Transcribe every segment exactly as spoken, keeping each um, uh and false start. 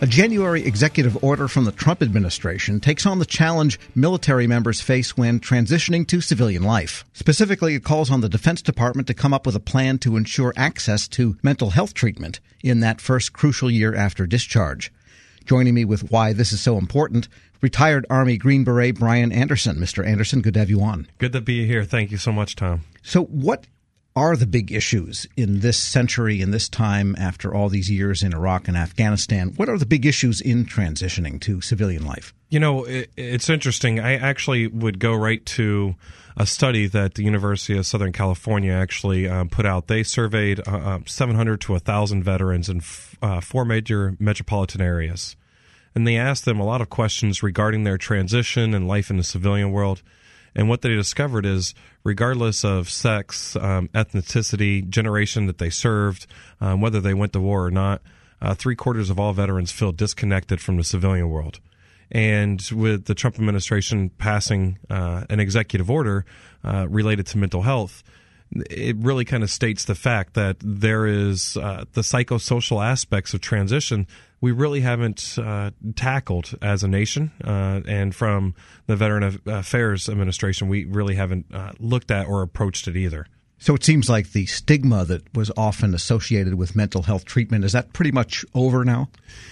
A January executive order from the Trump administration takes on the challenge military members face when transitioning to civilian life. Specifically, it calls on the Defense Department to come up with a plan to ensure access to mental health treatment in that first crucial year after discharge. Joining me with why this is so important, retired Army Green Beret Brian Anderson. Mister Anderson, good to have you on. Good to be here. Thank you so much, Tom. So what are the big issues in this century, in this time, after all these years in Iraq and Afghanistan? What are the big issues in transitioning to civilian life? You know, it, it's interesting. I actually would go right to a study that the University of Southern California actually um, put out. They surveyed uh, seven hundred to one thousand veterans in f- uh, four major metropolitan areas. And they asked them a lot of questions regarding their transition and life in the civilian world. And what they discovered is, regardless of sex, um, ethnicity, generation that they served, um, whether they went to war or not, uh, three quarters of all veterans feel disconnected from the civilian world. And with the Trump administration passing uh, an executive order uh, related to mental health, it really kind of states the fact that there is uh, the psychosocial aspects of transition we really haven't uh, tackled as a nation. Uh, and from the Veteran Affairs Administration, we really haven't uh, looked at or approached it either. So it seems like the stigma that was often associated with mental health treatment, is that pretty much over now?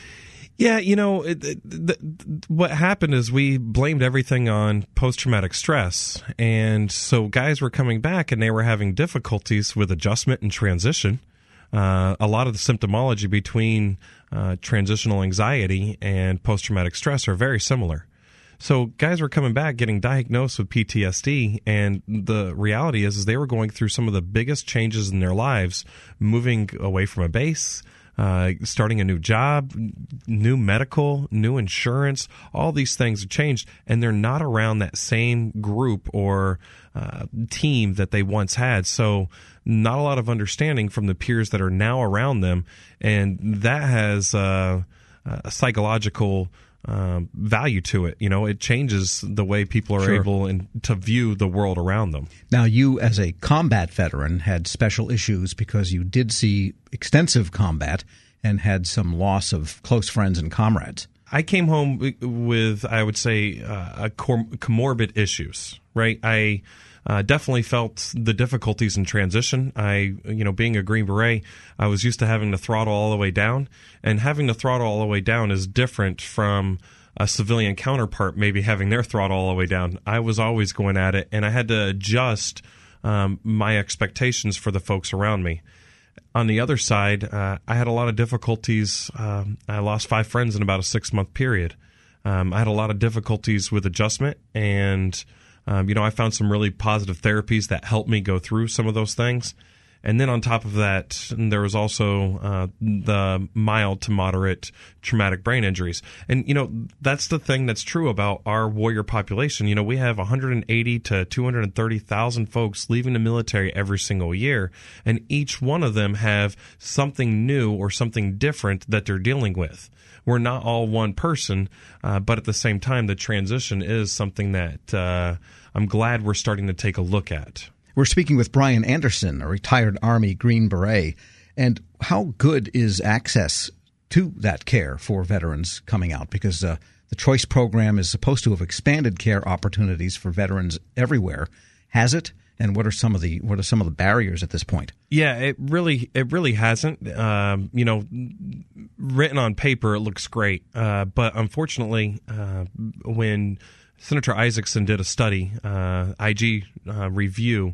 Yeah, you know, it, it, the, what happened is we blamed everything on post-traumatic stress. And so guys were coming back and they were having difficulties with adjustment and transition. Uh, a lot of the symptomology between uh, transitional anxiety and post-traumatic stress are very similar. So guys were coming back getting diagnosed with P T S D, and the reality is, is they were going through some of the biggest changes in their lives, moving away from a base, Uh, starting a new job, new medical, new insurance. All these things have changed, and they're not around that same group or uh, team that they once had. So not a lot of understanding from the peers that are now around them, and that has uh, a psychological Um, value to it. You know, it changes the way people are Sure. able and to view the world around them. Now, you as a combat veteran had special issues because you did see extensive combat and had some loss of close friends and comrades. I came home with, I would say, uh, a com- comorbid issues, right? I uh, definitely felt the difficulties in transition. I, you know, being a Green Beret, I was used to having to throttle all the way down, and having to throttle all the way down is different from a civilian counterpart maybe having their throttle all the way down. I was always going at it, and I had to adjust um, my expectations for the folks around me. On the other side, uh, I had a lot of difficulties. Um, I lost five friends in about a six-month period. Um, I had a lot of difficulties with adjustment, and um, you know, I found some really positive therapies that helped me go through some of those things. And then on top of that, there was also uh, the mild to moderate traumatic brain injuries. And, you know, that's the thing that's true about our warrior population. You know, we have one hundred eighty to two hundred thirty thousand folks leaving the military every single year, and each one of them have something new or something different that they're dealing with. We're not all one person, uh, but at the same time, the transition is something that uh, I'm glad we're starting to take a look at. We're speaking with Brian Anderson, a retired Army Green Beret. And how good is access to that care for veterans coming out? Because uh, the Choice program is supposed to have expanded care opportunities for veterans everywhere. Has it? And what are some of the what are some of the barriers at this point? Yeah, it really it really hasn't. Um, you know, written on paper, it looks great, uh, but unfortunately, uh, when Senator Isaacson did a study, uh, I G uh, review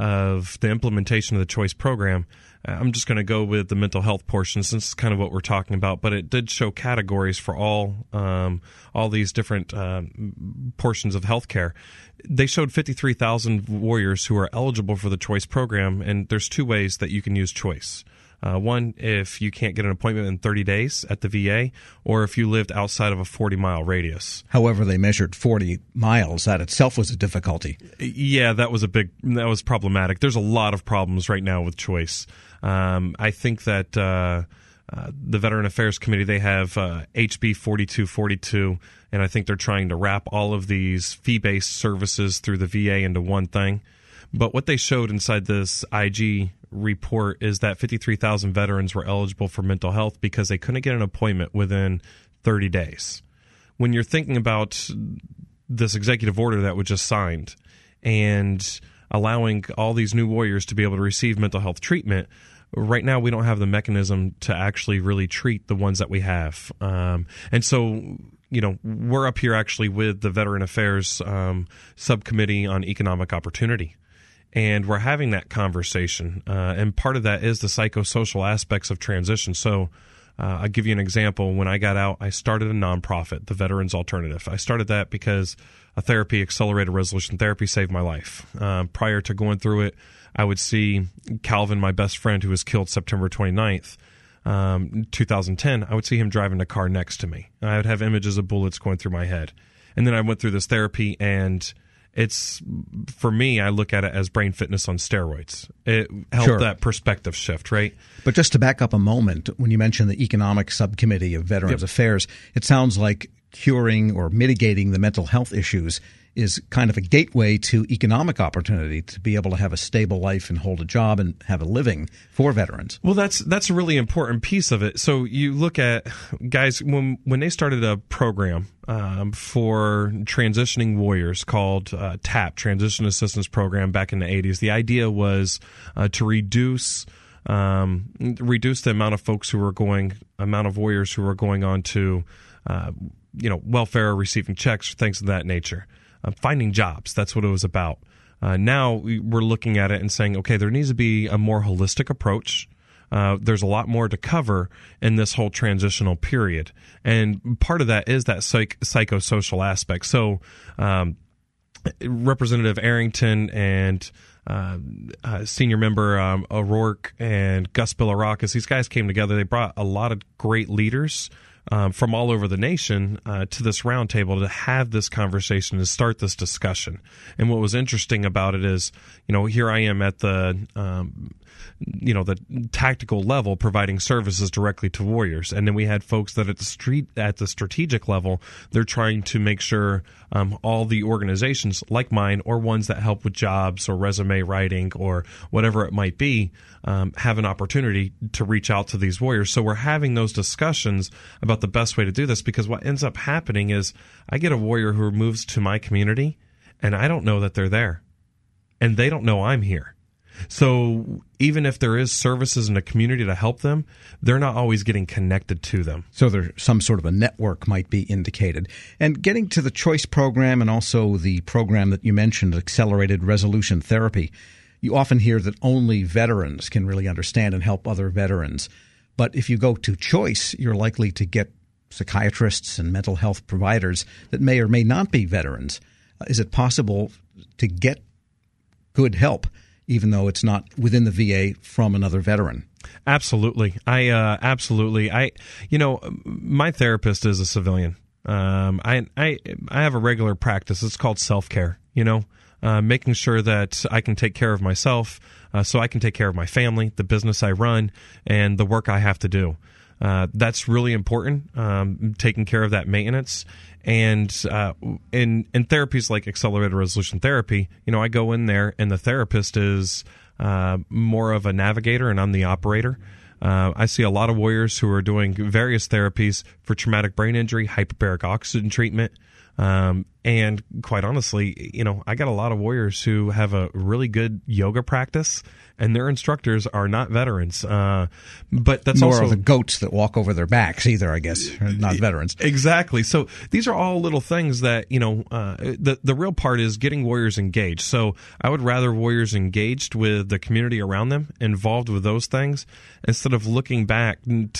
of the implementation of the Choice program. I'm just going to go with the mental health portion since it's kind of what we're talking about, but it did show categories for all um, all these different um, portions of healthcare. They showed fifty-three thousand warriors who are eligible for the Choice program, and there's two ways that you can use Choice. Uh, one, if you can't get an appointment in thirty days at the V A, or if you lived outside of a forty-mile radius. However, they measured forty miles. That itself was a difficulty. Yeah, that was a big, that was problematic. There's a lot of problems right now with Choice. Um, I think that uh, uh, the Veteran Affairs Committee, they have uh, H B forty-two forty-two, and I think they're trying to wrap all of these fee-based services through the V A into one thing. But what they showed inside this I G report is that fifty-three thousand veterans were eligible for mental health because they couldn't get an appointment within thirty days. When you're thinking about this executive order that was just signed and allowing all these new warriors to be able to receive mental health treatment, right now we don't have the mechanism to actually really treat the ones that we have. Um, and so, you know, we're up here actually with the Veteran Affairs um, Subcommittee on Economic Opportunity. And we're having that conversation. Uh, and part of that is the psychosocial aspects of transition. So uh, I'll give you an example. When I got out, I started a nonprofit, the Veterans Alternative. I started that because a therapy, accelerated resolution therapy, saved my life. Uh, prior to going through it, I would see Calvin, my best friend, who was killed September twenty-ninth, um, two thousand ten. I would see him driving a car next to me. I would have images of bullets going through my head. And then I went through this therapy, and it's, for me, I look at it as brain fitness on steroids. It helped Sure. that perspective shift, right? But just to back up a moment, when you mentioned the Economic Subcommittee of Veterans Yep. Affairs, it sounds like curing or mitigating the mental health issues is kind of a gateway to economic opportunity to be able to have a stable life and hold a job and have a living for veterans. Well, that's that's a really important piece of it. So you look at guys when when they started a program um, for transitioning warriors called uh, TAP, Transition Assistance Program, back in the eighties. The idea was uh, to reduce um, reduce the amount of folks who were going, amount of warriors who were going on to, uh, you know, welfare, receiving checks, things of that nature. Uh, finding jobs, that's what it was about. Uh, now we're looking at it and saying, okay, there needs to be a more holistic approach. Uh, there's a lot more to cover in this whole transitional period. And part of that is that psych- psychosocial aspect. So um, Representative Arrington and uh, uh, senior member um, O'Rourke and Gus Bilirakis, these guys came together. They brought a lot of great leaders Um, from all over the nation uh, to this roundtable to have this conversation, to start this discussion. And what was interesting about it is, you know, here I am at the, um, you know, the tactical level providing services directly to warriors, and then we had folks that at the street at the strategic level, they're trying to make sure um, all the organizations like mine or ones that help with jobs or resume writing or whatever it might be um, have an opportunity to reach out to these warriors. So we're having those discussions about the best way to do this, because what ends up happening is I get a warrior who moves to my community and I don't know that they're there and they don't know I'm here. So even if there is services in the community to help them, they're not always getting connected to them. So there some sort of a network might be indicated. And getting to the CHOICE program and also the program that you mentioned, accelerated resolution therapy, you often hear that only veterans can really understand and help other veterans. But if you go to CHOICE, you're likely to get psychiatrists and mental health providers that may or may not be veterans. Uh, is it possible to get good help, even though it's not within the V A, from another veteran? Absolutely. I uh, absolutely. I, you know, my therapist is a civilian. Um, I, I, I have a regular practice. It's called self-care, you know, uh, making sure that I can take care of myself uh, so I can take care of my family, the business I run, and the work I have to do. Uh, that's really important, um, taking care of that maintenance. And uh, in in therapies like accelerated resolution therapy, you know, I go in there and the therapist is uh, more of a navigator and I'm the operator. Uh, I see a lot of warriors who are doing various therapies for traumatic brain injury, hyperbaric oxygen treatment. Um, and quite honestly, you know, I got a lot of warriors who have a really good yoga practice and their instructors are not veterans. Uh, but that's More also of the goats that walk over their backs either, I guess, not veterans. Exactly. So these are all little things that, you know, uh, the, the real part is getting warriors engaged. So I would rather warriors engaged with the community around them, involved with those things, instead of looking back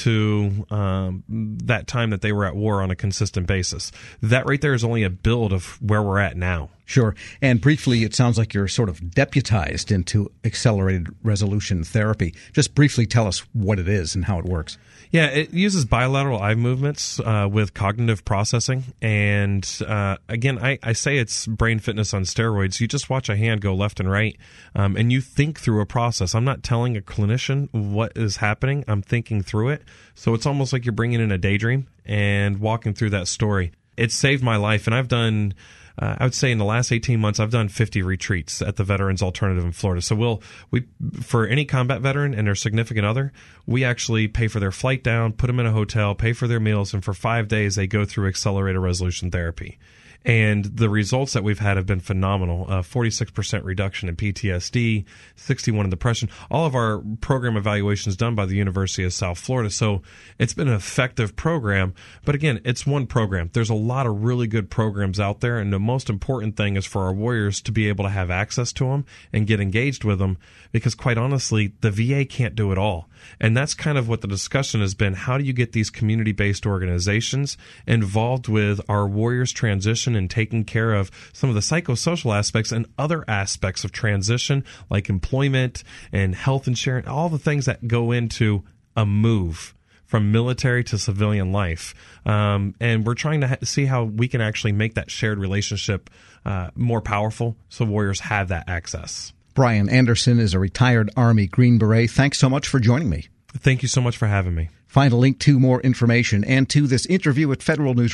to um, that time that they were at war on a consistent basis. That right there is only a build of where we're at now. Sure. And briefly, it sounds like you're sort of deputized into accelerated resolution therapy. Just briefly tell us what it is and how it works. Yeah, it uses bilateral eye movements uh, with cognitive processing. And uh, again, I, I say it's brain fitness on steroids. You just watch a hand go left and right, um, and you think through a process. I'm not telling a clinician what is happening. I'm thinking through it. So it's almost like you're bringing in a daydream and walking through that story. It's saved my life, and I've done, uh, I would say in the last eighteen months, I've done fifty retreats at the Veterans Alternative in Florida. So we'll, we, for any combat veteran and their significant other, we actually pay for their flight down, put them in a hotel, pay for their meals, and for five days they go through accelerated resolution therapy. And the results that we've had have been phenomenal. Uh, forty-six percent reduction in P T S D, sixty-one in depression. All of our program evaluations done by the University of South Florida. So it's been an effective program. But again, it's one program. There's a lot of really good programs out there. And the most important thing is for our warriors to be able to have access to them and get engaged with them. Because quite honestly, the V A can't do it all. And that's kind of what the discussion has been. How do you get these community-based organizations involved with our warriors' transition and taking care of some of the psychosocial aspects and other aspects of transition, like employment and health insurance, all the things that go into a move from military to civilian life. Um, and we're trying to ha- see how we can actually make that shared relationship uh, more powerful so warriors have that access. Brian Anderson is a retired Army Green Beret. Thanks so much for joining me. Thank you so much for having me. Find a link to more information and to this interview at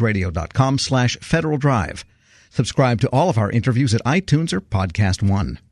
federalnewsradio.com slash Federal Drive. Subscribe to all of our interviews at iTunes or Podcast One.